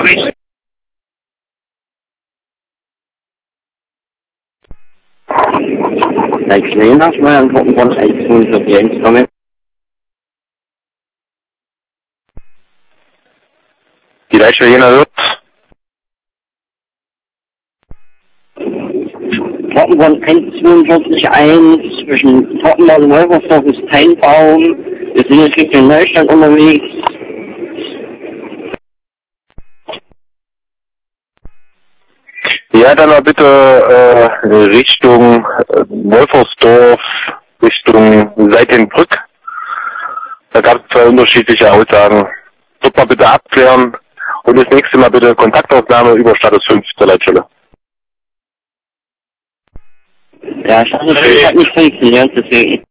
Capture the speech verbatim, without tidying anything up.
mich. Like Lena, som er en Trottenborn eins-Regierungskommen. Die Deutsche Jena wird. Trottenborn eins zweiundvierzig eins zwischen Trottenborn und Wolfersdorf ist Teinbaum. Wir sind jetzt Richtung Neustadt unterwegs. Ja, dann mal bitte äh, Richtung äh, Wolfersdorf, Richtung Seitenbrück. Da gab es zwei unterschiedliche Aussagen. Dort mal bitte abklären und das nächste Mal bitte Kontaktaufnahme über Status fünf zur Leitstelle. Ja, Status fünf hat nicht funktioniert, deswegen.